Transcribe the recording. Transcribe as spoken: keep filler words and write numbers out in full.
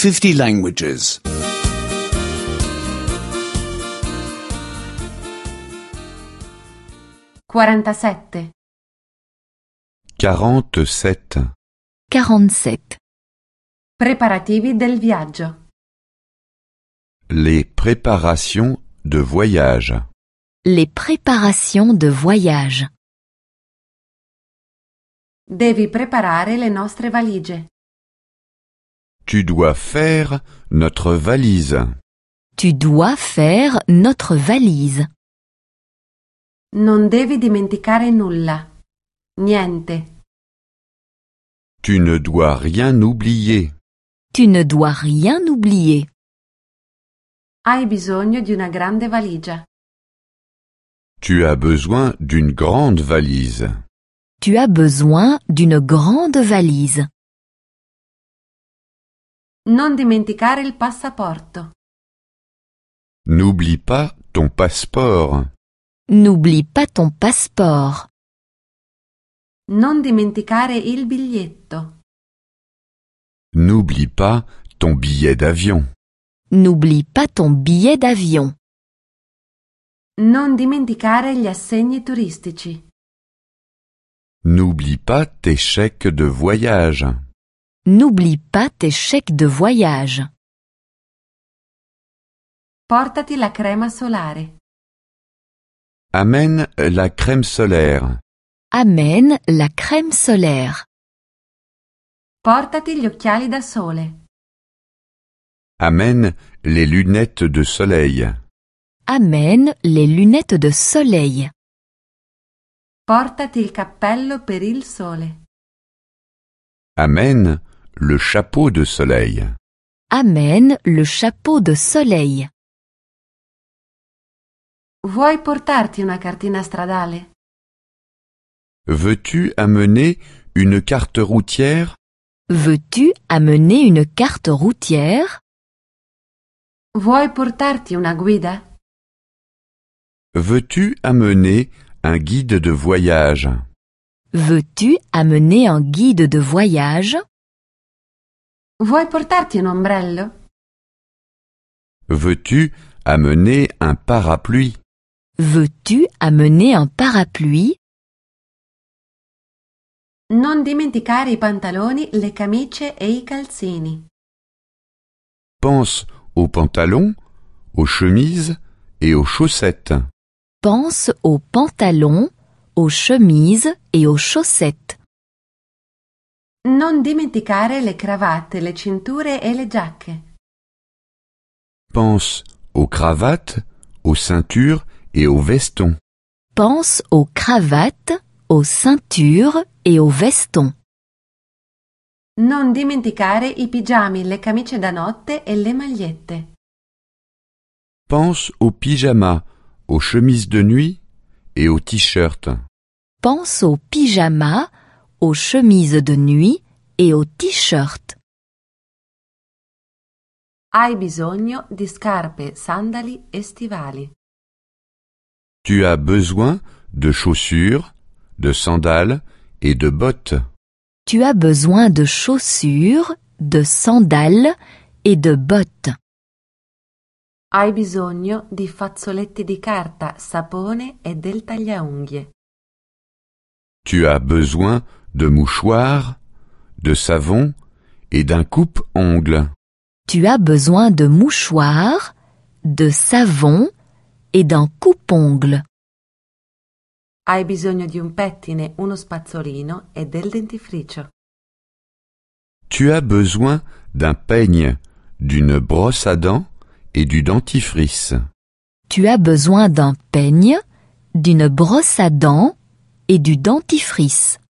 fifty languages. quarantasette. quarante-sept. quarante-sept. Preparativi del viaggio. Les préparations de voyage. Les préparations de voyage. Devi preparare le nostre valigie. Tu dois faire notre valise. Tu dois faire notre valise. Non devi dimenticare nulla. Niente. Tu ne dois rien oublier. Tu ne dois rien oublier. Hai bisogno di una grande valigia. Tu as besoin d'une grande valise. Tu as besoin d'une grande valise. Non dimenticare il passaporto. N'oublie pas ton passeport. N'oublie pas ton passeport. Non dimenticare il biglietto. N'oublie pas ton billet d'avion. N'oublie pas ton billet d'avion. Non dimenticare gli assegni turistici. N'oublie pas tes chèques de voyage. N'oublie pas tes chèques de voyage. Portati la crema solare. Amène la crème solaire. Amène la crème solaire. Portati gli occhiali da sole. Amène les lunettes de soleil. Amène les lunettes de soleil. Portati il cappello per il sole. Amène le chapeau de soleil. Amène le chapeau de soleil. Vuoi portarti una cartina stradale? Veux-tu amener une carte routière? Veux-tu amener une carte routière? Vuoi portarti una guida? Veux-tu amener un guide de voyage? Veux-tu amener un guide de voyage? Vuoi portarti un ombrello? Veux-tu amener un parapluie? Veux-tu amener un parapluie? Non dimenticare i pantaloni, le camicie e i calzini. Pense aux pantalons, aux chemises et aux chaussettes. Pense aux pantalons, aux chemises et aux chaussettes. Non dimenticare le cravatte, le cinture e le giacche. Pense aux cravates, aux ceintures et aux vestons. Pense aux cravates, aux ceintures et aux vestons. Non dimenticare i pigiami, le camicie da notte e le magliette. Pense aux pyjamas, aux chemises de nuit et aux t-shirts. Pense aux pyjamas, aux chemises de nuit et aux t-shirts. Hai bisogno di scarpe, sandali e stivali. Tu as besoin de chaussures, de sandales et de bottes. Tu as besoin de chaussures, de sandales et de bottes. Hai bisogno di fazzoletti di carta, sapone e del tagliaunghie. Tu as besoin de mouchoirs, de savon et d'un coupe-ongles. Tu as besoin de mouchoirs, de savon et d'un coupe-ongles. Hai bisogno di un pettine, uno spazzolino e del dentifricio. Tu as besoin d'un peigne, d'une brosse à dents et du dentifrice. Tu as besoin d'un peigne, d'une brosse à dents et du dentifrice.